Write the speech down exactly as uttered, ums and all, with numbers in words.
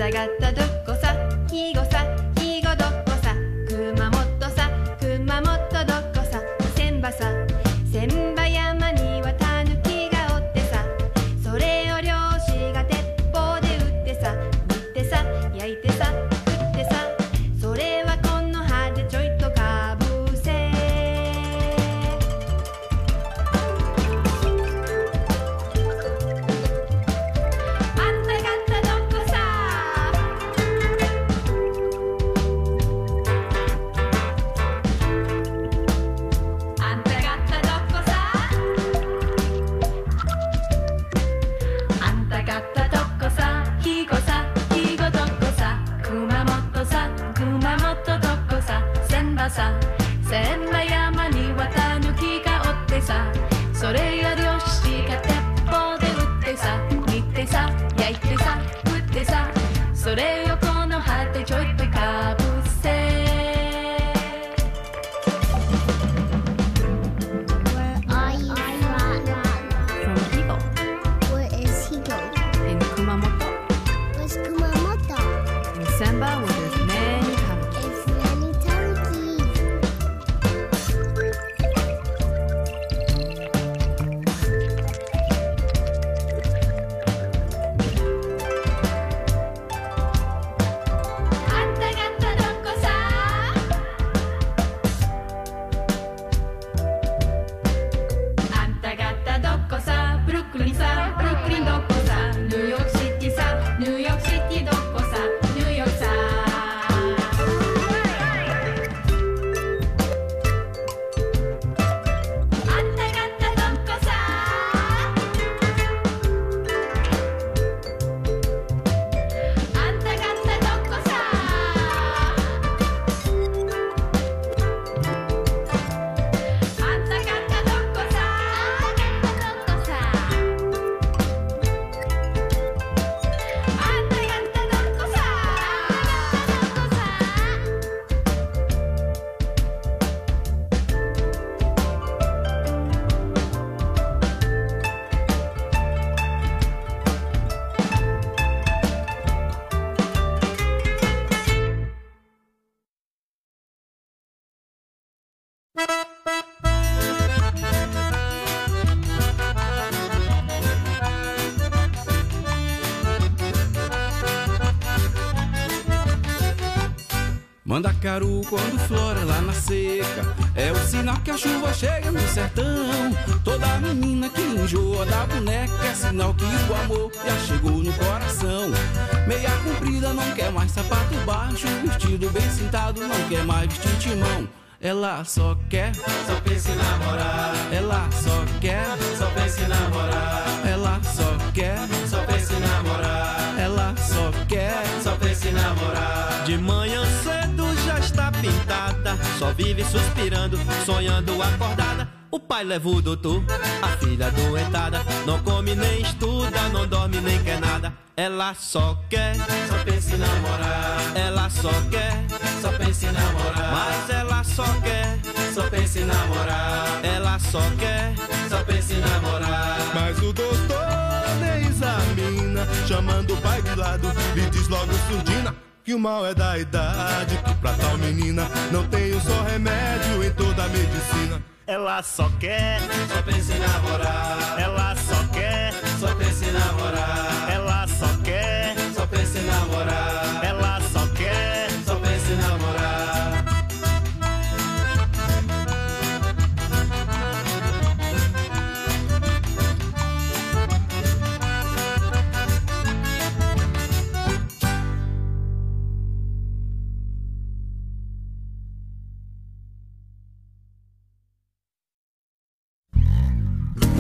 たがったどこさ、ひごさ、ひごどこさ、熊本さ、熊本どこさ、千葉さ、千葉山にはたぬきがおってさ、それを漁師が鉄砲で撃ってさ、煮てさ、焼いてさ、食ってさ、それはこの葉でちょいとかぶせ。あんた方どこさ、あんた方どこさ、あんた方どこさ、ひごさ、ひごどこさ、熊本さ、熊本どこさ、千葉さ、千葉山にはたぬきがおってさ、それを漁師が鉄砲で撃ってさ、煮てさ、焼いてさ、食ってさ、それをこの葉でちょいとかぶせ。 Where are you from? From Higo Where is Higo? in Kumamoto, Where's Kumamoto? in Senba where there's many tanuki. It's many tanuki. あんた方どこさ、あんた方どこさ、ブルックリンさ、ブルックリンどこさ、ニューヨークシティさ、ニューヨークシティどこさ、ニューヨークさ。あんた方どこさ、あんた方どこさ、あんた方どこさ、あんた方どこさ、あんた方どこさ、 Mandacaru quando flora lá na seca é o sinal que a chuva chega no sertão. Toda menina que enjoa da boneca é sinal que o amor já chegou no coração. Meia comprida não quer mais sapato baixo, vestido bem sentado não quer mais vestir timão. Ela só quer, Só pensa em namorar, ela só quer, só pensa em namorar, ela só quer, só pensa em namorar, ela só quer. só pensa em namorar. De manhã cedo já está pintada, só vive suspirando, sonhando acordada. O pai leva o doutor, a filha doentada, não come nem estuda, não dorme nem quer nada. Ela só quer, Só pensa em namorar, ela só quer, só pensa em namorar, mas ela só quer, só pensa em namorar, ela só quer. só pensa em namorar. Mas o doutor nem examina, chamando o pai de lado, lhe diz logo surdina que o mal é da idade, que pra tal menina não tem um só remédio em toda a medicina. Ela só quer, Só pensa em namorar, ela só quer, só pensa em namorar, ela só quer, só pensa em namorar, ela